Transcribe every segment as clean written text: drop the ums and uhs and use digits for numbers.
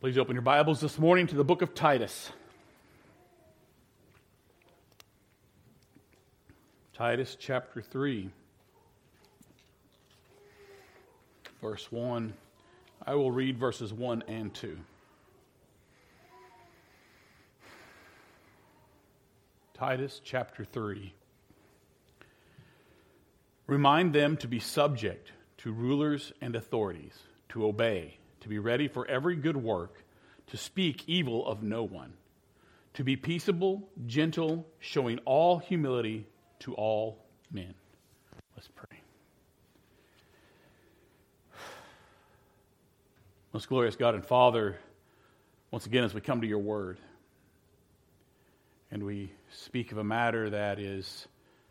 Please open your Bibles this morning to the book of Titus. Titus chapter 3, verse 1. I will read verses 1 and 2. Titus chapter 3. Remind them to be subject to rulers and authorities, to obey, to be ready for every good work, to speak evil of no one, to be peaceable, gentle, showing all humility to all men. Let's pray. Most glorious God and Father, once again as we come to your word, and we speak of a matter that is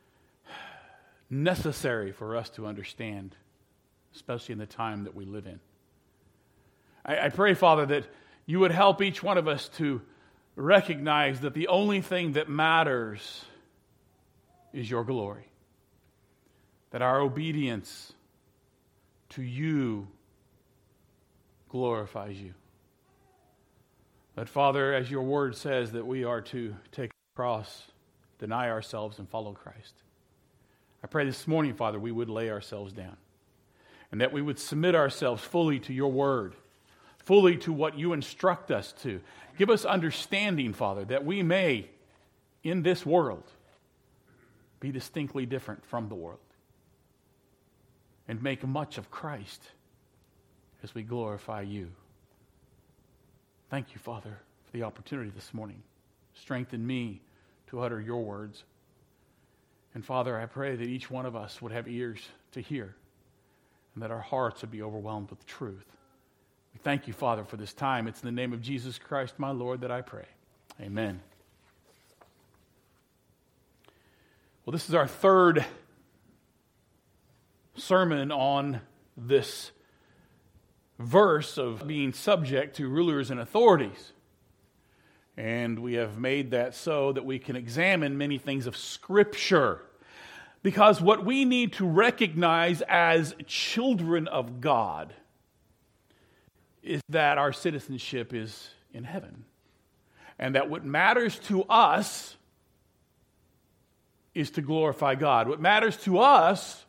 necessary for us to understand, especially in the time that we live in. I pray, Father, that you would help each one of us to recognize that the only thing that matters is your glory. That our obedience to you glorifies you. That, Father, as your word says, that we are to take the cross, deny ourselves, and follow Christ. I pray this morning, Father, we would lay ourselves down and that we would submit ourselves fully to your word, fully to what you instruct us to. Give us understanding, Father, that we may, in this world, be distinctly different from the world and make much of Christ as we glorify you. Thank you, Father, for the opportunity this morning. Strengthen me to utter your words. And Father, I pray that each one of us would have ears to hear and that our hearts would be overwhelmed with truth. We thank you, Father, for this time. It's in the name of Jesus Christ, my Lord, that I pray. Amen. Well, this is our third sermon on this verse of being subject to rulers and authorities. And we have made that so that we can examine many things of Scripture. Because what we need to recognize as children of God is that our citizenship is in heaven. And that what matters to us is to glorify God. What matters to us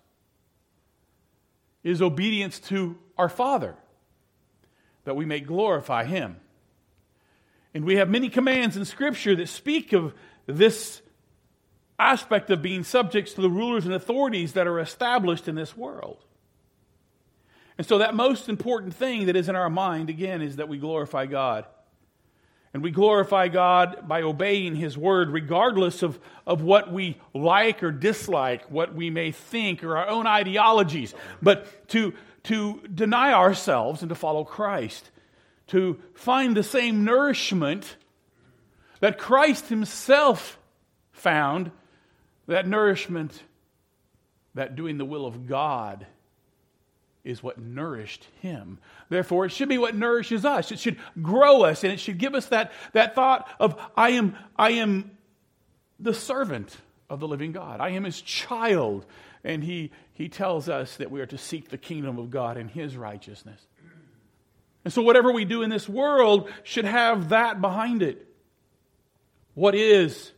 is obedience to our Father, that we may glorify Him. And we have many commands in Scripture that speak of this aspect of being subject to the rulers and authorities that are established in this world. And so that most important thing that is in our mind, again, is that we glorify God. And we glorify God by obeying His Word, regardless of what we like or dislike, what we may think, or our own ideologies. But to deny ourselves and to follow Christ. To find the same nourishment that Christ Himself found, that nourishment, that doing the will of God is what nourished Him. Therefore, it should be what nourishes us. It should grow us, and it should give us that thought of, I am the servant of the living God. I am His child. And He tells us that we are to seek the kingdom of God and His righteousness. And so whatever we do in this world should have that behind it. What is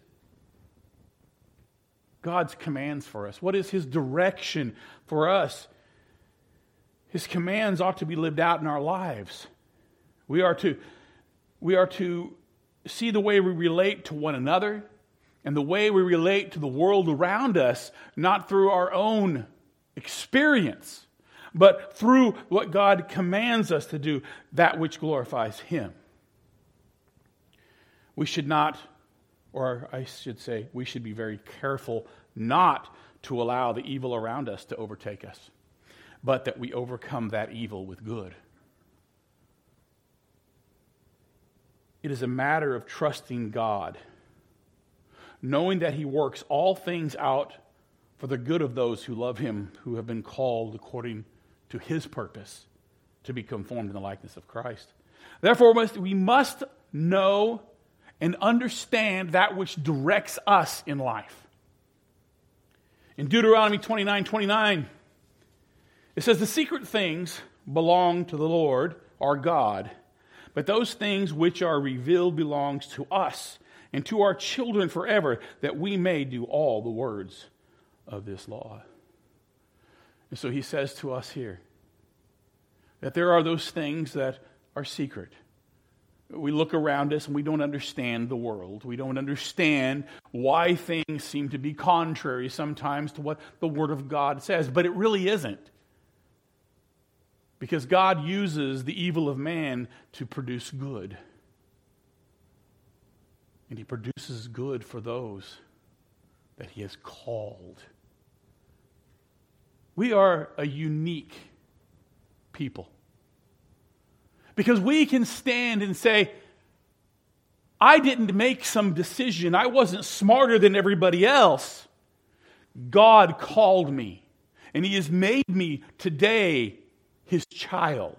God's commands for us? What is His direction for us? His commands ought to be lived out in our lives. We are to see the way we relate to one another and the way we relate to the world around us, not through our own experience, but through what God commands us to do, that which glorifies Him. We should not, or I should say, we should be very careful not to allow the evil around us to overtake us, but that we overcome that evil with good. It is a matter of trusting God, knowing that He works all things out for the good of those who love Him, who have been called according to His purpose to be conformed in the likeness of Christ. Therefore, we must know and understand that which directs us in life. In Deuteronomy 29:29, it says, "The secret things belong to the Lord our God, But those things which are revealed belongs to us and to our children forever, that we may do all the words of this law. And so he says to us here that there are those things that are secret. We look around us and we don't understand the world. We don't understand why things seem to be contrary sometimes to what the Word of God says, but it really isn't. Because God uses the evil of man to produce good. And he produces good for those that he has called. We are a unique people. Because we can stand and say, I didn't make some decision. I wasn't smarter than everybody else. God called me. And he has made me today his child.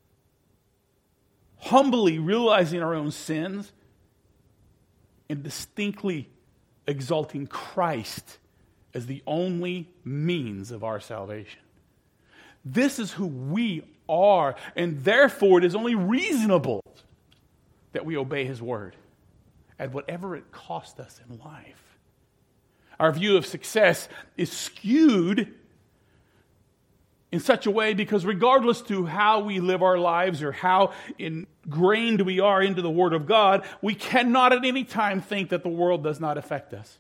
Humbly realizing our own sins and distinctly exalting Christ as the only means of our salvation. This is who we are, and therefore it is only reasonable that we obey his word at whatever it costs us in life. Our view of success is skewed in such a way because regardless to how we live our lives or how ingrained we are into the Word of God, we cannot at any time think that the world does not affect us.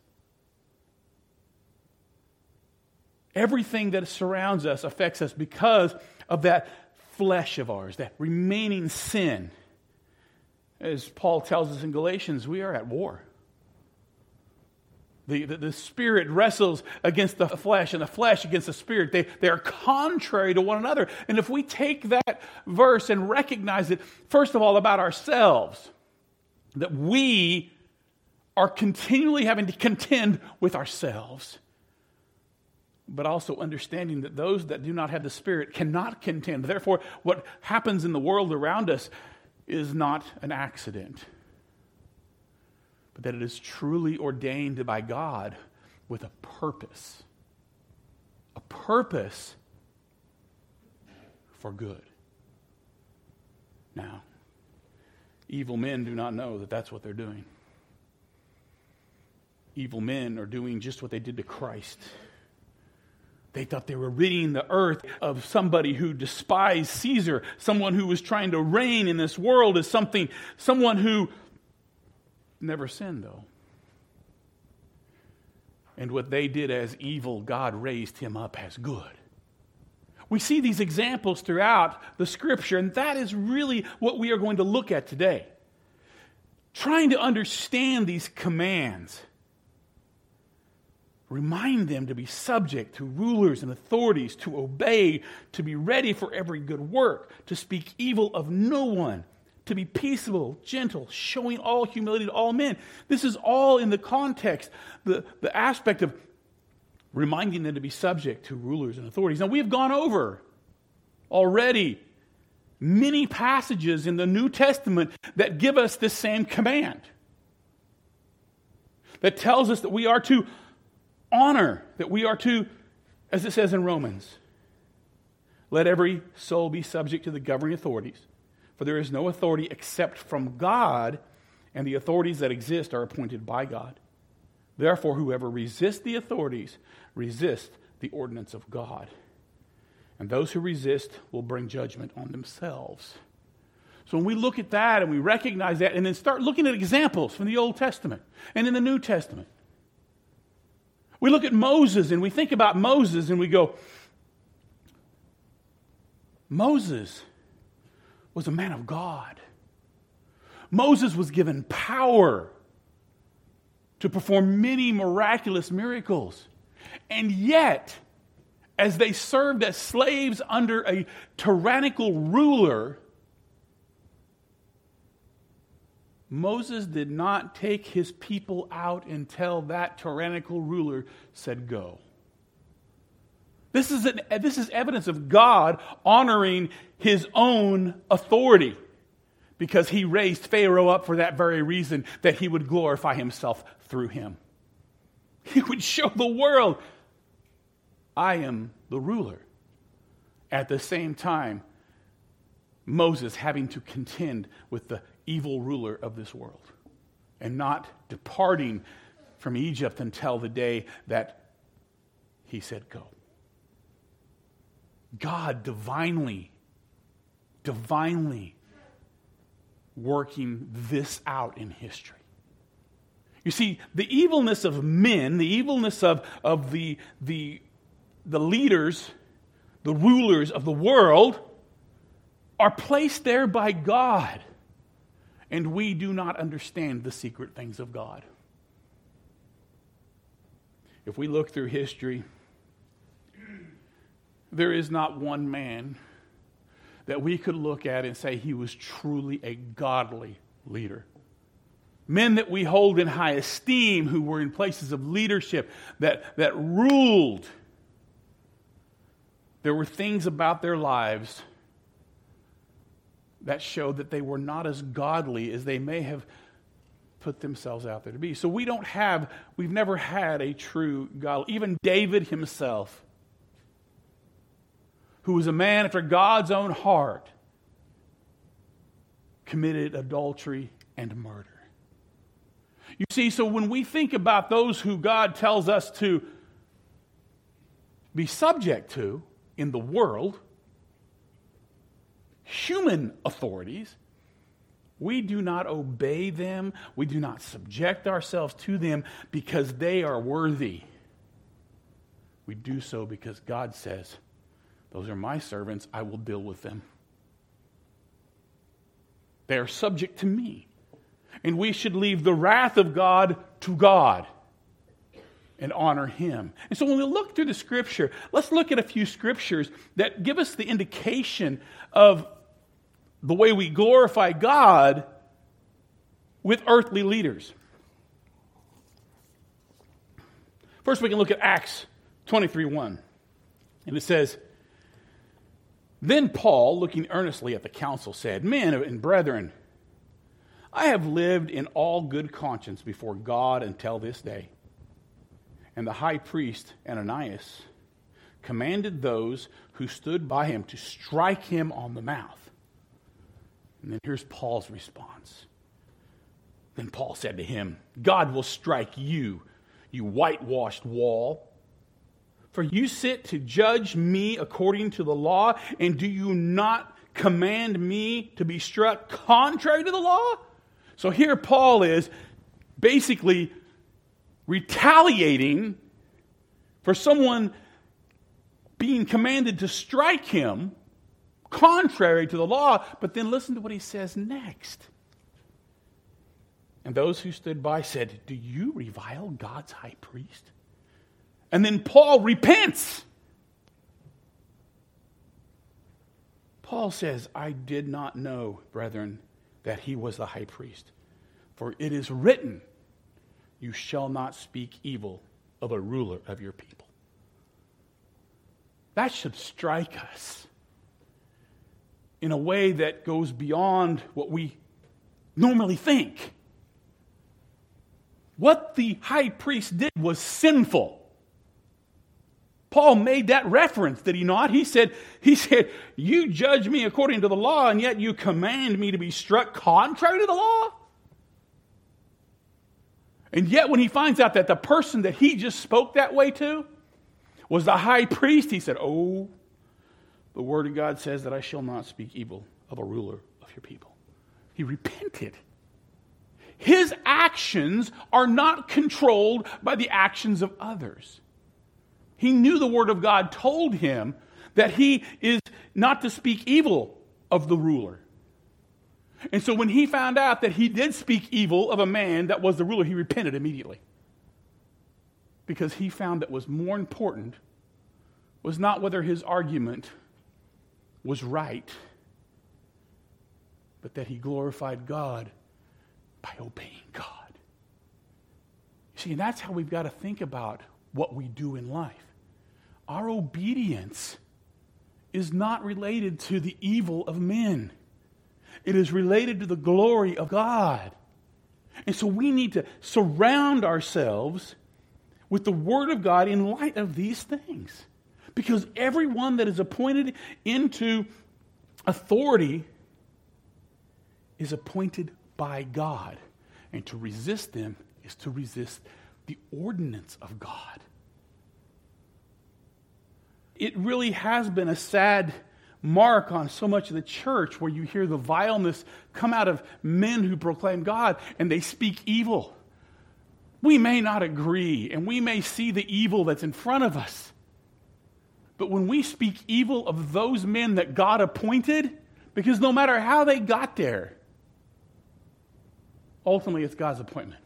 Everything that surrounds us affects us because of that flesh of ours, that remaining sin. As Paul tells us in Galatians, we are at war. The spirit wrestles against the flesh and the flesh against the spirit. They are contrary to one another. And if we take that verse and recognize it, first of all, about ourselves, that we are continually having to contend with ourselves, but also understanding that those that do not have the Spirit cannot contend. Therefore, what happens in the world around us is not an accident, but that it is truly ordained by God with a purpose. A purpose for good. Now, evil men do not know that that's what they're doing. Evil men are doing just what they did to Christ. They thought they were ridding the earth of somebody who despised Caesar, someone who was trying to reign in this world as someone who never sinned, though. And what they did as evil, God raised him up as good. We see these examples throughout the Scripture, and that is really what we are going to look at today. Trying to understand these commands. Remind them to be subject to rulers and authorities, to obey, to be ready for every good work, to speak evil of no one, to be peaceable, gentle, showing all humility to all men. This is all in the context, the aspect of reminding them to be subject to rulers and authorities. Now, we have gone over already many passages in the New Testament that give us this same command. That tells us that we are to honor, that we are to, as it says in Romans, let every soul be subject to the governing authorities. For there is no authority except from God, and the authorities that exist are appointed by God. Therefore, whoever resists the authorities resists the ordinance of God. And those who resist will bring judgment on themselves. So when we look at that and we recognize that and then start looking at examples from the Old Testament and in the New Testament, we look at Moses and we think about Moses and we go, Moses was a man of God. Moses was given power to perform many miraculous miracles. And yet, as they served as slaves under a tyrannical ruler, Moses did not take his people out until that tyrannical ruler said go. This is evidence of God honoring his own authority, because he raised Pharaoh up for that very reason, that he would glorify himself through him. He would show the world, I am the ruler. At the same time, Moses having to contend with the evil ruler of this world and not departing from Egypt until the day that he said go. God divinely working this out in history. You see, the evilness of men, the evilness of the leaders, the rulers of the world, are placed there by God. And we do not understand the secret things of God. If we look through history, there is not one man that we could look at and say he was truly a godly leader. Men that we hold in high esteem, who were in places of leadership, that ruled. There were things about their lives that showed that they were not as godly as they may have put themselves out there to be. So we've never had a true God. Even David himself, who was a man after God's own heart, committed adultery and murder. You see, so when we think about those who God tells us to be subject to in the world, human authorities, we do not obey them, we do not subject ourselves to them because they are worthy. We do so because God says, those are my servants, I will deal with them. They are subject to me. And we should leave the wrath of God to God and honor Him. And so when we look through the Scripture, let's look at a few Scriptures that give us the indication of the way we glorify God with earthly leaders. First, we can look at Acts 23:1. And it says, "Then Paul, looking earnestly at the council, said, 'Men and brethren, I have lived in all good conscience before God until this day.' And the high priest Ananias commanded those who stood by him to strike him on the mouth." And then here's Paul's response. Then Paul said to him, "God will strike you, you whitewashed wall. For you sit to judge me according to the law, and do you not command me to be struck contrary to the law?" So here Paul is basically retaliating for someone being commanded to strike him contrary to the law. But then listen to what he says next. "And those who stood by said, 'Do you revile God's high priest?' And then Paul repents. Paul says, 'I did not know, brethren, that he was the high priest. For it is written, you shall not speak evil of a ruler of your people.'" That should strike us in a way that goes beyond what we normally think. What the high priest did was sinful. Paul made that reference, did he not? He said, "You judge me according to the law, and yet you command me to be struck contrary to the law?" And yet when he finds out that the person that he just spoke that way to was the high priest, he said, "Oh, the word of God says that I shall not speak evil of a ruler of your people." He repented. His actions are not controlled by the actions of others. He knew the word of God told him that he is not to speak evil of the ruler. And so when he found out that he did speak evil of a man that was the ruler, he repented immediately. Because he found that was more important was not whether his argument was right, but that he glorified God by obeying God. You see, and that's how we've got to think about what we do in life. Our obedience is not related to the evil of men. It is related to the glory of God. And so we need to surround ourselves with the Word of God in light of these things. Because everyone that is appointed into authority is appointed by God. And to resist them is to resist the ordinance of God. It really has been a sad mark on so much of the church where you hear the vileness come out of men who proclaim God and they speak evil. We may not agree and we may see the evil that's in front of us. But when we speak evil of those men that God appointed, because no matter how they got there, ultimately it's God's appointment.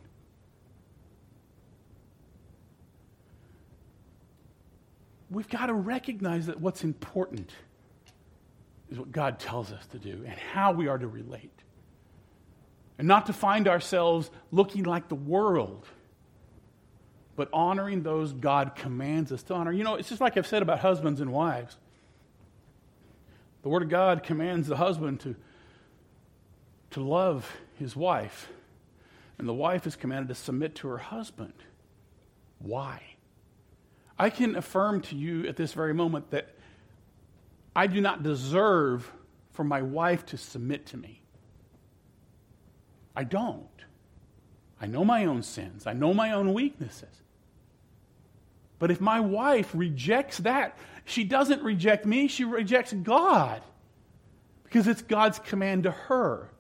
We've got to recognize that what's important is what God tells us to do and how we are to relate. And not to find ourselves looking like the world, but honoring those God commands us to honor. You know, it's just like I've said about husbands and wives. The Word of God commands the husband to love his wife, and the wife is commanded to submit to her husband. Why? I can affirm to you at this very moment that I do not deserve for my wife to submit to me. I don't. I know my own sins. I know my own weaknesses. But if my wife rejects that, she doesn't reject me, she rejects God. Because it's God's command to her.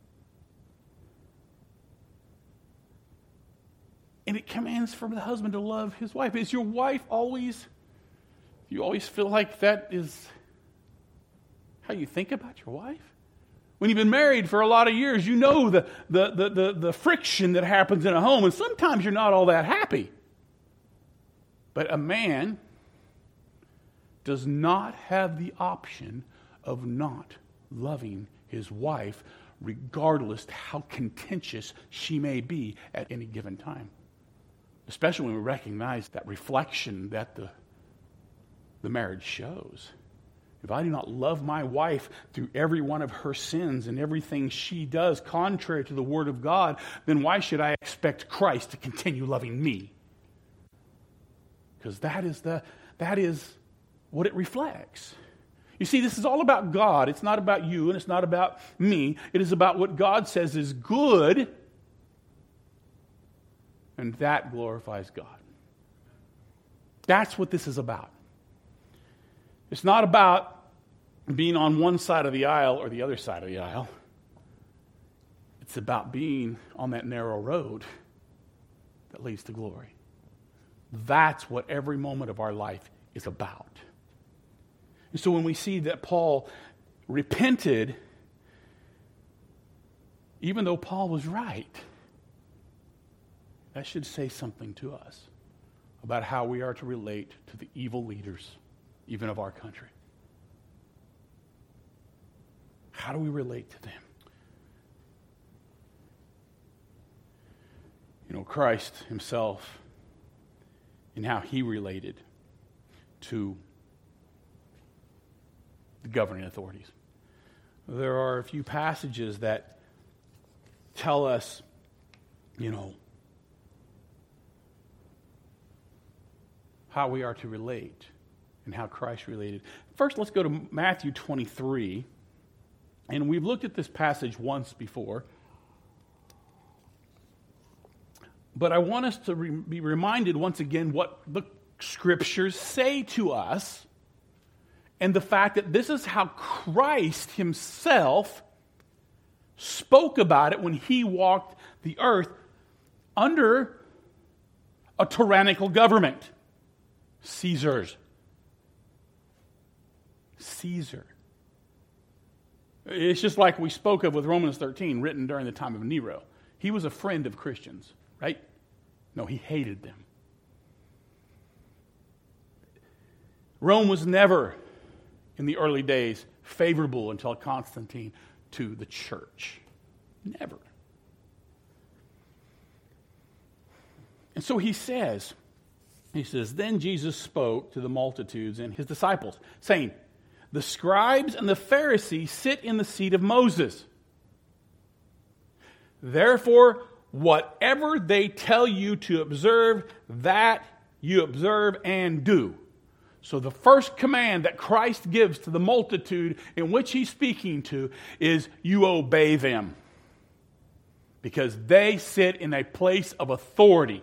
And it commands for the husband to love his wife. Is your wife always, you always feel like that is how you think about your wife? When you've been married for a lot of years, you know the friction that happens in a home, and sometimes you're not all that happy. But a man does not have the option of not loving his wife, regardless how contentious she may be at any given time. Especially when we recognize that reflection that the marriage shows. If I do not love my wife through every one of her sins and everything she does contrary to the Word of God, then why should I expect Christ to continue loving me? Because that is what it reflects. You see, this is all about God. It's not about you and it's not about me. It is about what God says is good, and that glorifies God. That's what this is about. It's not about being on one side of the aisle or the other side of the aisle. It's about being on that narrow road that leads to glory. That's what every moment of our life is about. And so when we see that Paul repented, even though Paul was right, that should say something to us about how we are to relate to the evil leaders, even of our country. How do we relate to them? You know, Christ himself and how he related to the governing authorities. There are a few passages that tell us, you know, how we are to relate and how Christ related. First, let's go to Matthew 23. And we've looked at this passage once before. But I want us to be reminded once again what the Scriptures say to us and the fact that this is how Christ himself spoke about it when he walked the earth under a tyrannical government. Caesar. It's just like we spoke of with Romans 13, written during the time of Nero. He was a friend of Christians, right? No, he hated them. Rome was never, in the early days, favorable until Constantine to the church. Never. And so he says, then Jesus spoke to the multitudes and his disciples, saying, the scribes and the Pharisees sit in the seat of Moses. Therefore, whatever they tell you to observe, that you observe and do. So the first command that Christ gives to the multitude in which he's speaking to is you obey them. because they sit in a place of authority.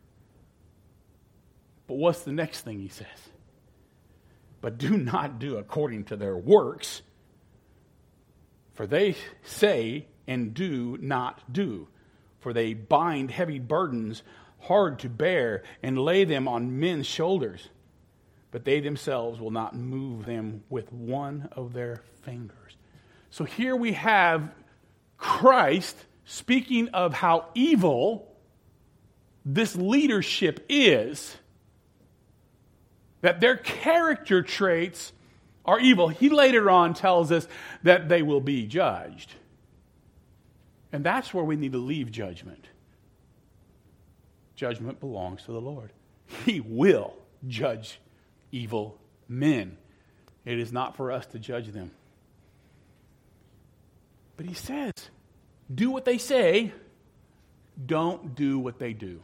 But what's the next thing he says? But do not do according to their works, for they say and do not do. For they bind heavy burdens hard to bear and lay them on men's shoulders, but they themselves will not move them with one of their fingers. So here we have Christ speaking of how evil this leadership is, that their character traits are evil. He later on tells us that they will be judged. And that's where we need to leave judgment. Judgment belongs to the Lord. He will judge evil men. It is not for us to judge them. But he says, do what they say, don't do what they do.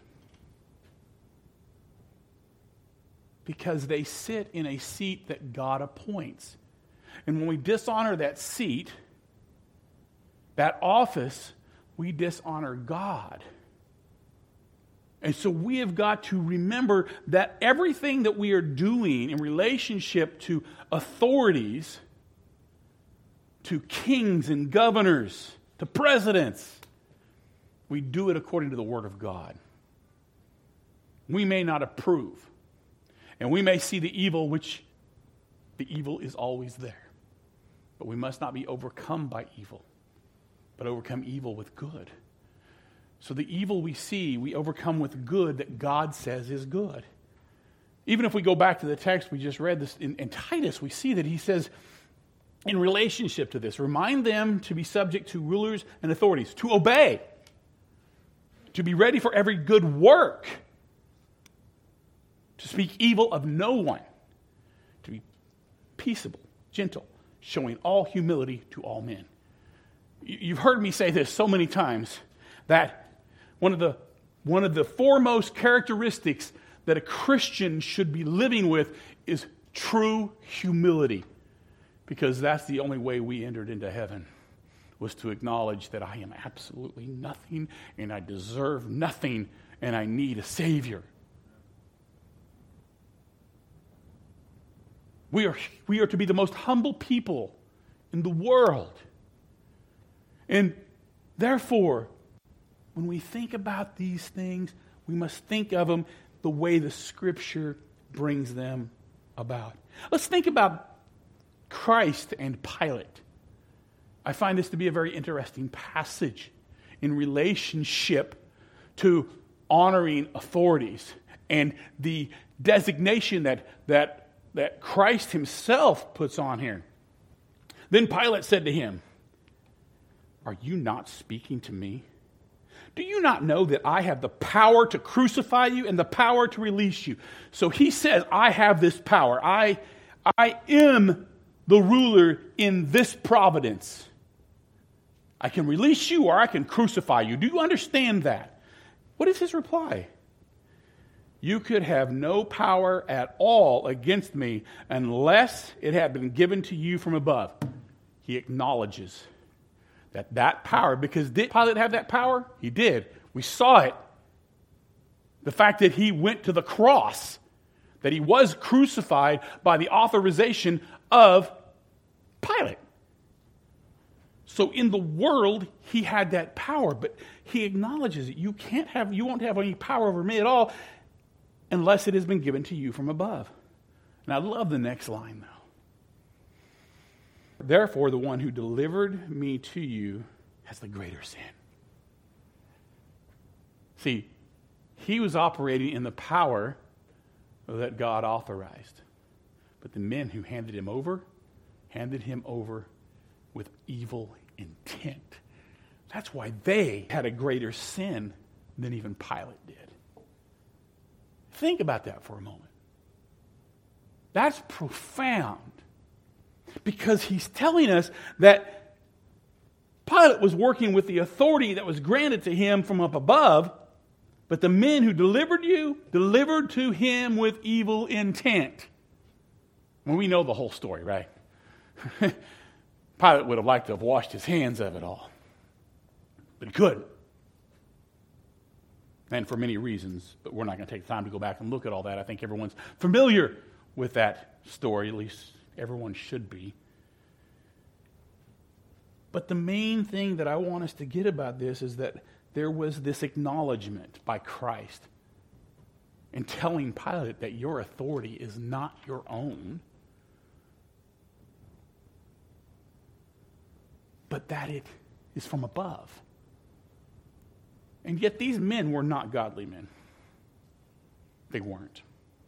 Because they sit in a seat that God appoints. And when we dishonor that seat, that office, we dishonor God. And so we have got to remember that everything that we are doing in relationship to authorities, to kings and governors, to presidents, we do it according to the Word of God. We may not approve. And we may see the evil, which the evil is always there. But we must not be overcome by evil, but overcome evil with good. So the evil we see, we overcome with good that God says is good. Even if we go back to the text we just read this in Titus, we see that he says, in relationship to this, remind them to be subject to rulers and authorities, to obey, to be ready for every good work, to speak evil of no one, to be peaceable, gentle, showing all humility to all men. You've heard me say this so many times, that one of the foremost characteristics that a Christian should be living with is true humility. Because that's the only way we entered into heaven, was to acknowledge that I am absolutely nothing, and I deserve nothing, and I need a Savior. We are to be the most humble people in the world. And therefore, when we think about these things, we must think of them the way the Scripture brings them about. Let's think about Christ and Pilate. I find this to be a very interesting passage in relationship to honoring authorities and the designation that Christ himself puts on here. Then Pilate said to him, "Are you not speaking to me? Do you not know that I have the power to crucify you and the power to release you?" So he says, I have this power. I am the ruler in this providence. I can release you or I can crucify you. Do you understand that? What is his reply? You could have no power at all against me unless it had been given to you from above. He acknowledges that power, because did Pilate have that power? He did. We saw it. The fact that he went to the cross, that he was crucified by the authorization of Pilate. So in the world, he had that power, but he acknowledges it. You won't have any power over me at all unless it has been given to you from above. And I love the next line, though. Therefore, the one who delivered me to you has the greater sin. See, he was operating in the power that God authorized. But the men who handed him over with evil intent. That's why they had a greater sin than even Pilate did. Think about that for a moment. That's profound. Because he's telling us that Pilate was working with the authority that was granted to him from up above, but the men who delivered to him with evil intent. Well, we know the whole story, right? Pilate would have liked to have washed his hands of it all, but he couldn't. And for many reasons, but we're not going to take the time to go back and look at all that. I think everyone's familiar with that story, at least everyone should be. But the main thing that I want us to get about this is that there was this acknowledgement by Christ in telling Pilate that your authority is not your own, but that it is from above. And yet these men were not godly men. They weren't.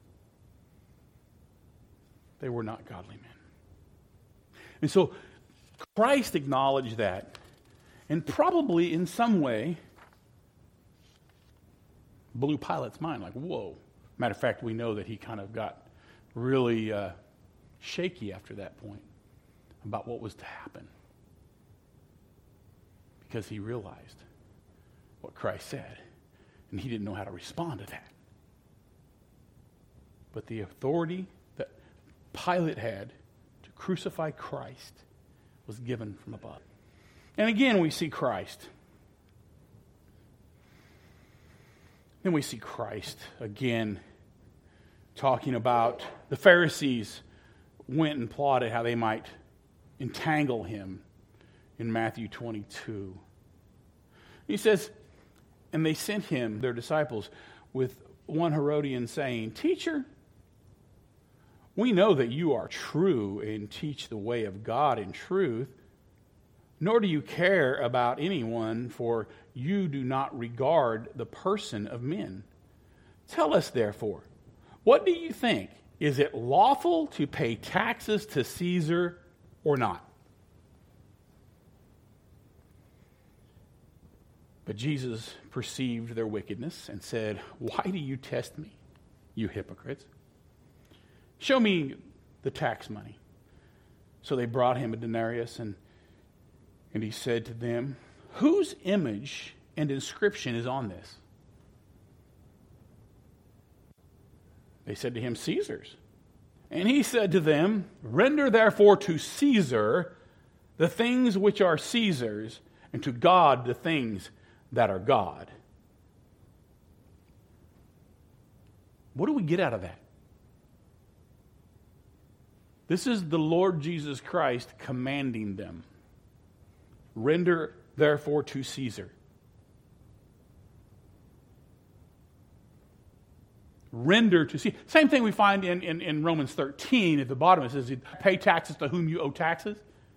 They were not godly men. And so Christ acknowledged that, and probably in some way blew Pilate's mind, like, whoa. Matter of fact, we know that he kind of got really shaky after that point about what was to happen, because he realized what Christ said, and he didn't know how to respond to that. But the authority that Pilate had to crucify Christ was given from above. And again, we see Christ. Then we see Christ again talking about the Pharisees went and plotted how they might entangle him in Matthew 22. He says, and they sent him, their disciples, with one Herodian saying, "Teacher, we know that you are true and teach the way of God in truth, nor do you care about anyone, for you do not regard the person of men. Tell us, therefore, what do you think? Is it lawful to pay taxes to Caesar or not?" But Jesus perceived their wickedness and said, "Why do you test me, you hypocrites? Show me the tax money." So they brought him a denarius, and he said to them, "Whose image and inscription is on this?" They said to him, "Caesar's." And he said to them, "Render therefore to Caesar the things which are Caesar's, and to God the things that are God." What do we get out of that? This is the Lord Jesus Christ commanding them. Render therefore to Caesar. Render to Caesar. Same thing we find in Romans 13 at the bottom. It says, "Pay taxes to whom you owe taxes,"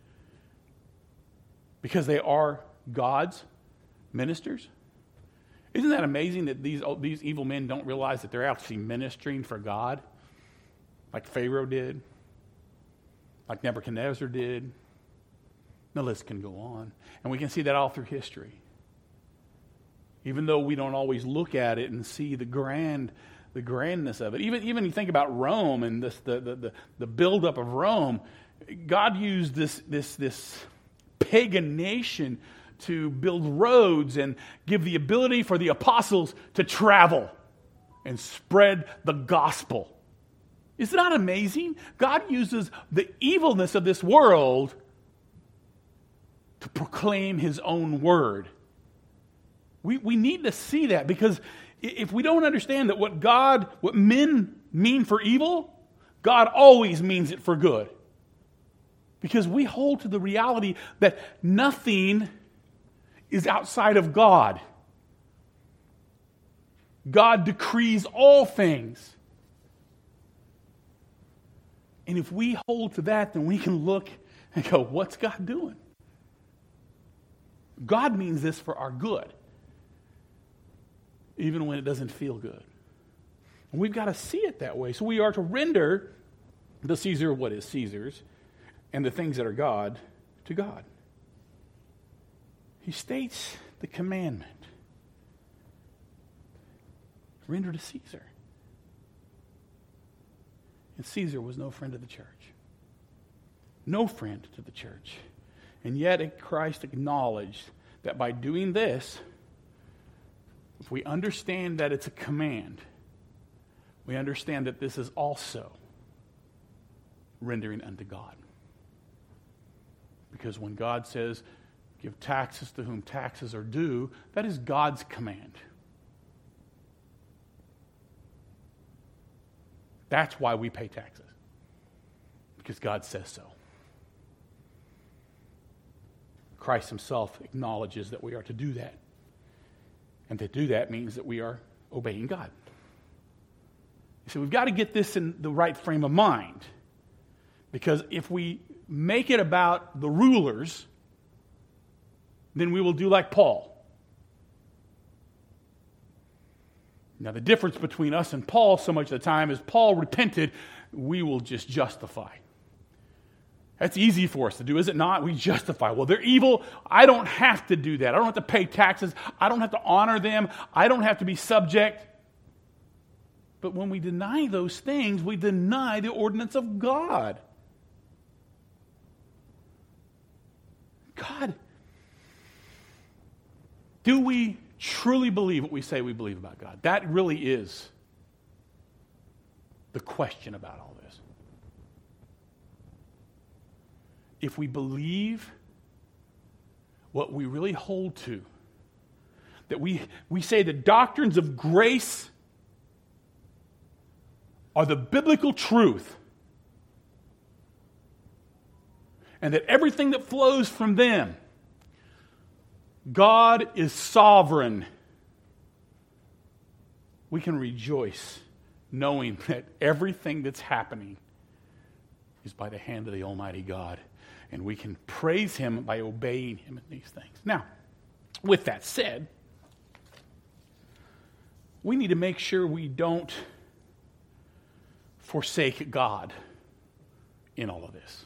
because they are God's ministers. Isn't that amazing that these evil men don't realize that they're actually ministering for God, like Pharaoh did, like Nebuchadnezzar did? The list can go on. And we can see that all through history. Even though we don't always look at it and see the grandness of it. Even you think about Rome and the buildup of Rome, God used this pagan nation to build roads and give the ability for the apostles to travel and spread the gospel. Is it not amazing? God uses the evilness of this world to proclaim his own word. We need to see that, because if we don't understand that what men mean for evil, God always means it for good. Because we hold to the reality that nothing is outside of God. God decrees all things. And if we hold to that, then we can look and go, what's God doing? God means this for our good, even when it doesn't feel good. And we've got to see it that way. So we are to render the Caesar what is Caesar's, and the things that are God to God. He states the commandment. Render to Caesar. And Caesar was no friend of the church. No friend to the church. And yet Christ acknowledged that by doing this, if we understand that it's a command, we understand that this is also rendering unto God. Because when God says, give taxes to whom taxes are due, that is God's command. That's why we pay taxes. Because God says so. Christ himself acknowledges that we are to do that. And to do that means that we are obeying God. So we've got to get this in the right frame of mind. Because if we make it about the rulers, then we will do like Paul. Now the difference between us and Paul so much of the time is Paul repented, we will just justify. That's easy for us to do, is it not? We justify. Well, they're evil. I don't have to do that. I don't have to pay taxes. I don't have to honor them. I don't have to be subject. But when we deny those things, we deny the ordinance of God. God, do we truly believe what we say we believe about God? That really is the question about all this. If we believe what we really hold to, that we say the doctrines of grace are the biblical truth, and that everything that flows from them, God is sovereign, we can rejoice knowing that everything that's happening is by the hand of the Almighty God. And we can praise him by obeying him in these things. Now, with that said, we need to make sure we don't forsake God in all of this.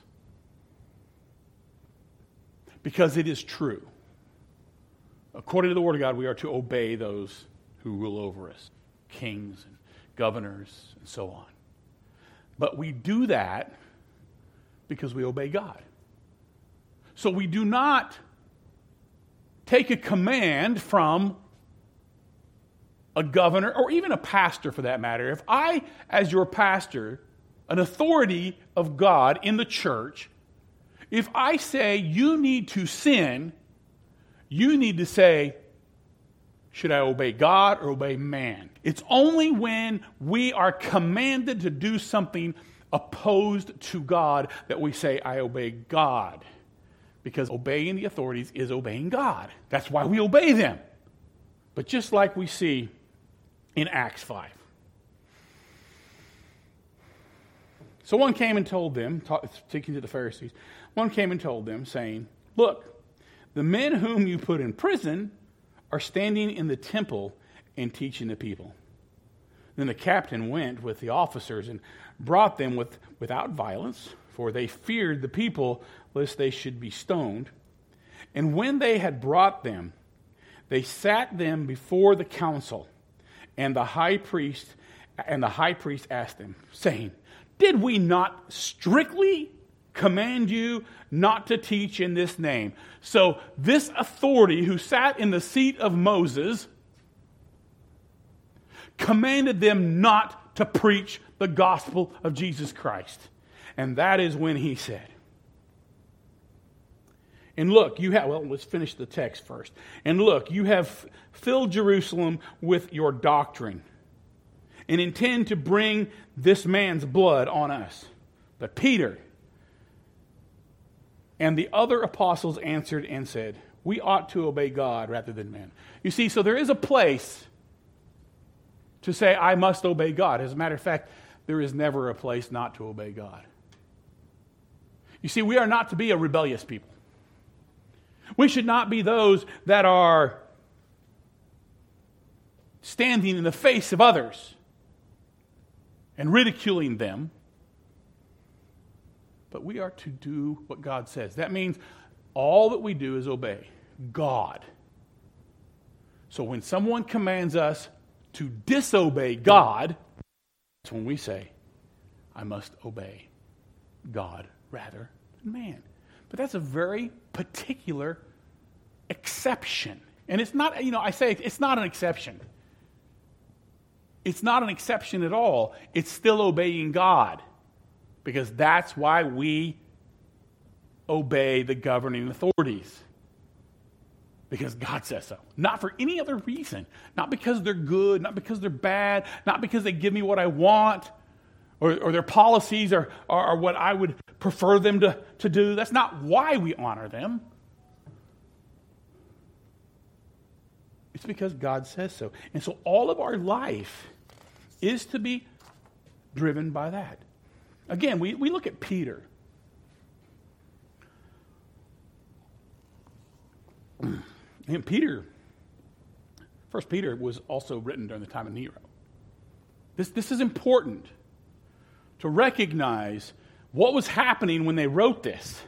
Because it is true. According to the Word of God, we are to obey those who rule over us, kings and governors and so on. But we do that because we obey God. So we do not take a command from a governor or even a pastor for that matter. If I, as your pastor, an authority of God in the church, if I say you need to sin, you need to say, should I obey God or obey man? It's only when we are commanded to do something opposed to God that we say, I obey God. Because obeying the authorities is obeying God. That's why we obey them. But just like we see in Acts 5. So one came and told them, speaking to the Pharisees, one came and told them, saying, look, the men whom you put in prison are standing in the temple and teaching the people. Then the captain went with the officers and brought them without violence, for they feared the people, lest they should be stoned. And when they had brought them, they sat them before the council, and the high priest asked them, saying, did we not strictly command you not to teach in this name? So this authority who sat in the seat of Moses commanded them not to preach the gospel of Jesus Christ. And that is when he said, and look, let's finish the text first. And look, you have filled Jerusalem with your doctrine and intend to bring this man's blood on us. But Peter and the other apostles answered and said, we ought to obey God rather than men. You see, so there is a place to say, I must obey God. As a matter of fact, there is never a place not to obey God. You see, we are not to be a rebellious people. We should not be those that are standing in the face of others and ridiculing them. But we are to do what God says. That means all that we do is obey God. So when someone commands us to disobey God, that's when we say, I must obey God rather than man. But that's a very particular exception. And it's not, I say it's not an exception. It's not an exception at all. It's still obeying God. Because that's why we obey the governing authorities. Because God says so. Not for any other reason. Not because they're good, not because they're bad, not because they give me what I want. or their policies are what I would prefer them to do. That's not why we honor them. It's because God says so. And so all of our life is to be driven by that. Again, we look at Peter. And Peter, 1 Peter was also written during the time of Nero. This is important to recognize what was happening when they wrote this.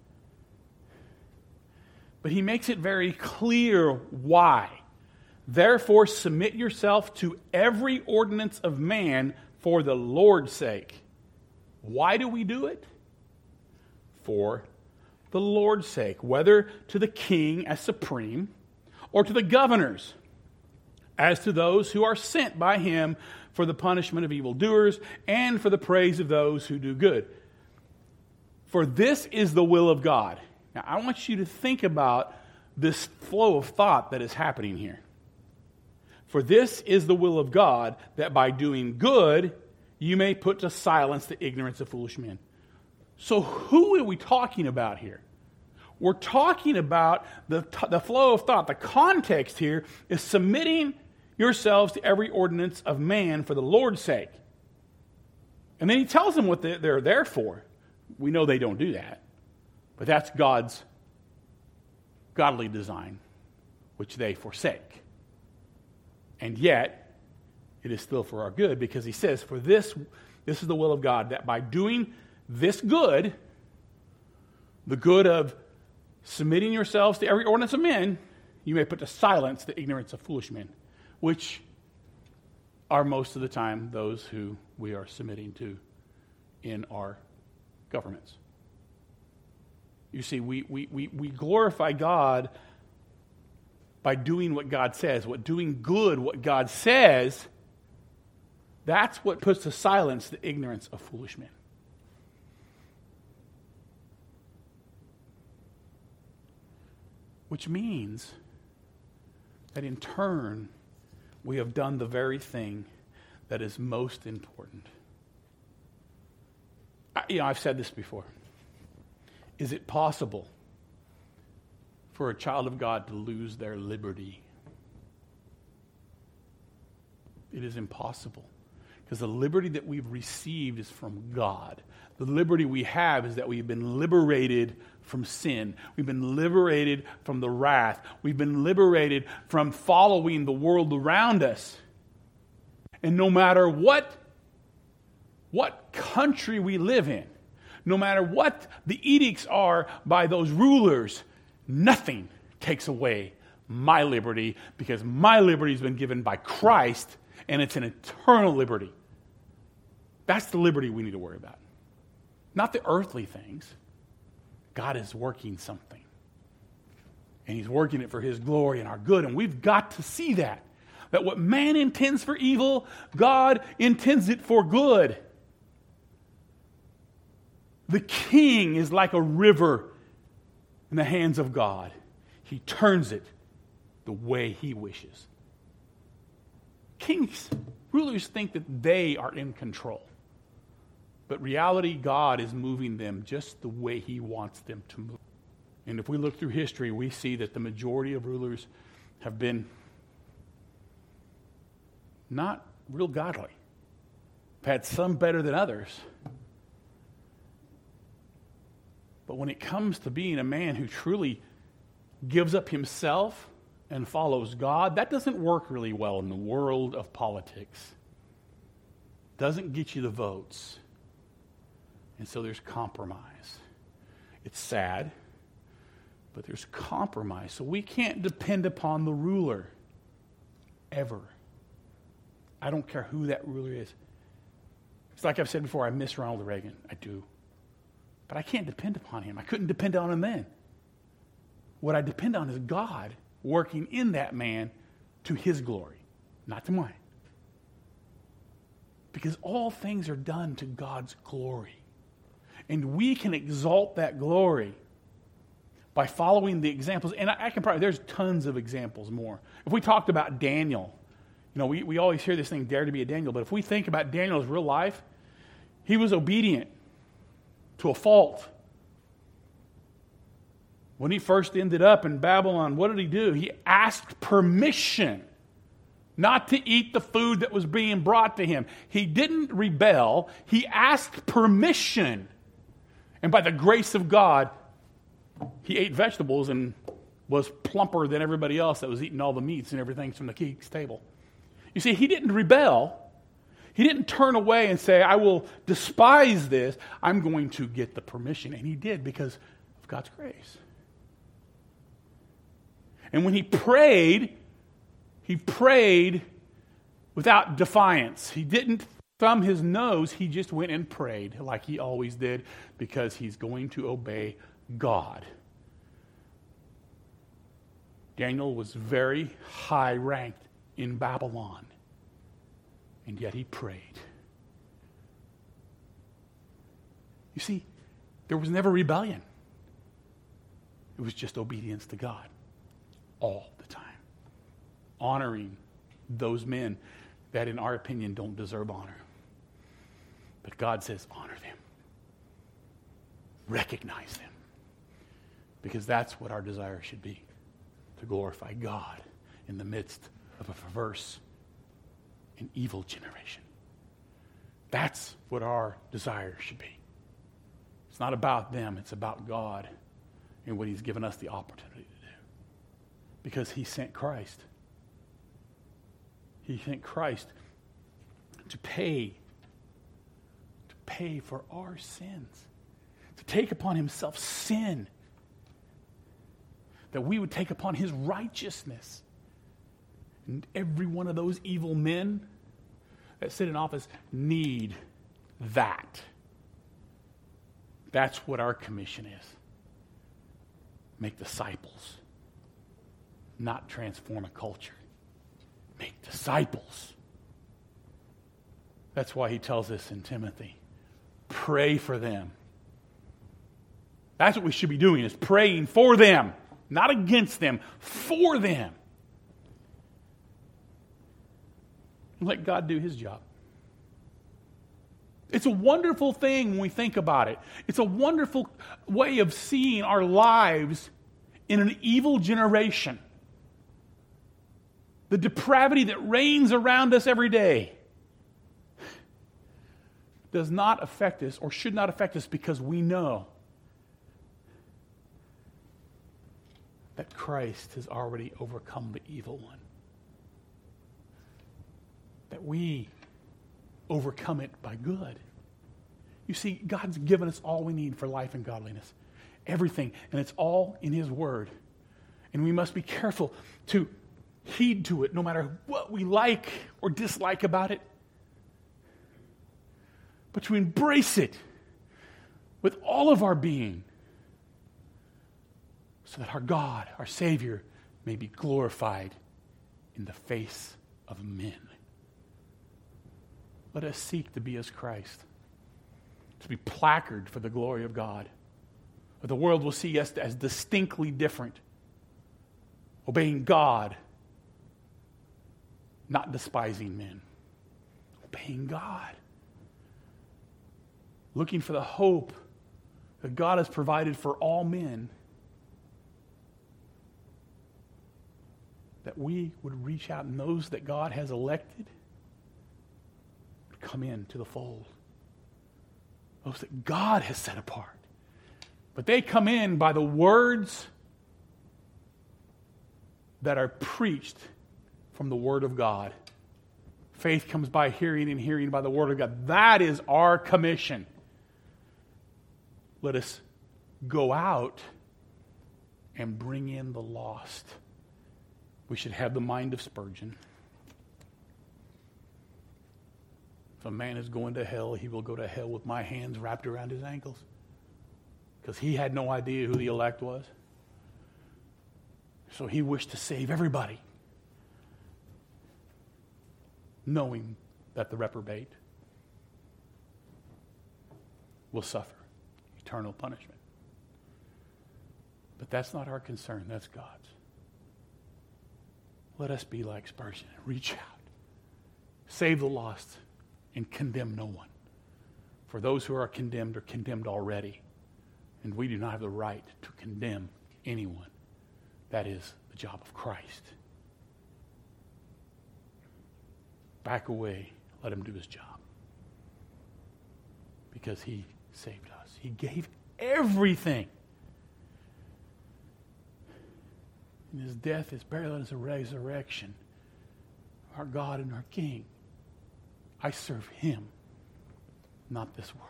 But he makes it very clear why. Therefore, submit yourself to every ordinance of man for the Lord's sake. Why do we do it? For the Lord's sake, whether to the king as supreme or to the governors, as to those who are sent by him for the punishment of evildoers and for the praise of those who do good. For this is the will of God. Now, I want you to think about this flow of thought that is happening here. For this is the will of God, that by doing good, you may put to silence the ignorance of foolish men. So who are we talking about here? We're talking about the flow of thought. The context here is submitting yourselves to every ordinance of man for the Lord's sake. And then he tells them what they're there for. We know they don't do that. But that's God's godly design, which they forsake. And yet, it is still for our good, because he says, for this is the will of God, that by doing this good, the good of submitting yourselves to every ordinance of men, you may put to silence the ignorance of foolish men, which are most of the time those who we are submitting to in our governments. You see, we glorify God by doing what God says, doing good, what God says. That's what puts to silence the ignorance of foolish men. Which means that in turn, we have done the very thing that is most important. I've said this before. Is it possible for a child of God to lose their liberty? It is impossible. Because the liberty that we've received is from God. The liberty we have is that we've been liberated from sin. We've been liberated from the wrath. We've been liberated from following the world around us. And no matter what country we live in, no matter what the edicts are by those rulers, nothing takes away my liberty, because my liberty has been given by Christ, and it's an eternal liberty. That's the liberty we need to worry about. Not the earthly things. God is working something. And he's working it for his glory and our good, and we've got to see that. That what man intends for evil, God intends it for good. The king is like a river in the hands of God. He turns it the way he wishes. Kings, rulers think that they are in control. But reality, God is moving them just the way he wants them to move. And if we look through history, we see that the majority of rulers have been not real godly. They've had some better than others. But when it comes to being a man who truly gives up himself and follows God, that doesn't work really well in the world of politics. Doesn't get you the votes. And so there's compromise. It's sad, but there's compromise. So we can't depend upon the ruler ever. I don't care who that ruler is. It's like I've said before, I miss Ronald Reagan. I do. But I can't depend upon him. I couldn't depend on him then. What I depend on is God working in that man to his glory, not to mine. Because all things are done to God's glory. And we can exalt that glory by following the examples. And I can probably, there's tons of examples more. If we talked about Daniel, we always hear this thing, dare to be a Daniel. But if we think about Daniel's real life, He was obedient to a fault. When he first ended up in Babylon, what did he do? He asked permission not to eat the food that was being brought to him. He didn't rebel. He asked permission. And by the grace of God, he ate vegetables and was plumper than everybody else that was eating all the meats and everything from the king's table. You see, he didn't rebel. He didn't turn away and say, I will despise this. I'm going to get the permission. And he did because of God's grace. And when he prayed without defiance. He didn't thumb his nose. He just went and prayed like he always did because he's going to obey God. Daniel was very high ranked in Babylon, and yet he prayed. You see, there was never rebellion. It was just obedience to God all the time. Honoring those men that, in our opinion, don't deserve honor. But God says, honor them. Recognize them. Because that's what our desire should be. To glorify God in the midst of a perverse and evil generation. That's what our desire should be. It's not about them, it's about God and what He's given us the opportunity to do. Because He sent Christ. He sent Christ to pay for our sins. To take upon Himself sin. That we would take upon His righteousness. And every one of those evil men that sit in office need that. That's what our commission is. Make disciples. Not transform a culture. Make disciples. That's why he tells us in Timothy, pray for them. That's what we should be doing, is praying for them. Not against them, for them. And let God do His job. It's a wonderful thing when we think about it. It's a wonderful way of seeing our lives in an evil generation. The depravity that reigns around us every day does not affect us or should not affect us because we know that Christ has already overcome the evil one. That we overcome it by good. You see, God's given us all we need for life and godliness. Everything. And it's all in His Word. And we must be careful to heed to it no matter what we like or dislike about it. But to embrace it with all of our being so that our God, our Savior, may be glorified in the face of men. Let us seek to be as Christ, to be placard for the glory of God. But the world will see us as distinctly different, obeying God, not despising men. Obeying God. Looking for the hope that God has provided for all men. That we would reach out and those that God has elected would come into the fold. Those that God has set apart. But they come in by the words that are preached from the Word of God. Faith comes by hearing and hearing by the Word of God. That is our commission. Let us go out and bring in the lost. We should have the mind of Spurgeon. If a man is going to hell, he will go to hell with my hands wrapped around his ankles. Because he had no idea who the elect was. So he wished to save everybody, knowing that the reprobate will suffer eternal punishment. But that's not our concern, that's God's. Let us be like Spurgeon and reach out, save the lost, and condemn no one. For those who are condemned already. And we do not have the right to condemn anyone. That is the job of Christ. Back away. Let him do his job. Because he saved us. He gave everything. In his death, his burial, and his resurrection. Our God and our King. I serve him, not this world.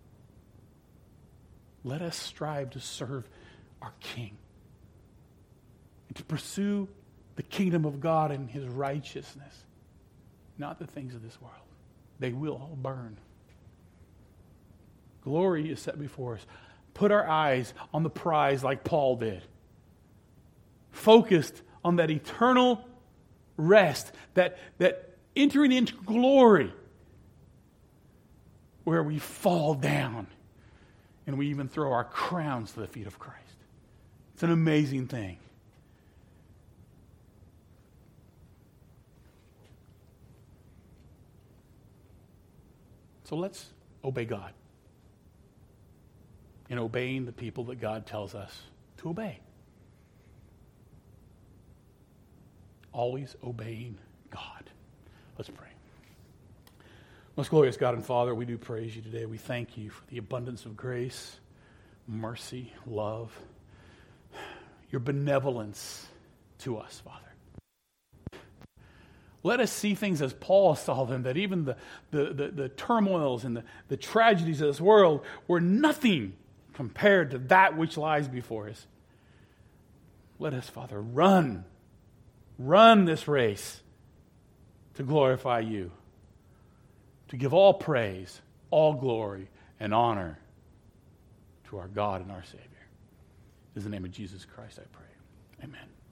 Let us strive to serve our King and to pursue the kingdom of God and his righteousness, not the things of this world. They will all burn. Glory is set before us. Put our eyes on the prize like Paul did. Focused on that eternal rest, that entering into glory where we fall down and we even throw our crowns to the feet of Christ. It's an amazing thing. So let's obey God. In obeying the people that God tells us to obey. Always obeying God. Let's pray. Most glorious God and Father, we do praise you today. We thank you for the abundance of grace, mercy, love, your benevolence to us, Father. Let us see things as Paul saw them, that even the turmoils and the tragedies of this world were nothing compared to that which lies before us. Let us, Father, run this race to glorify you, to give all praise, all glory, and honor to our God and our Savior. In the name of Jesus Christ, I pray. Amen.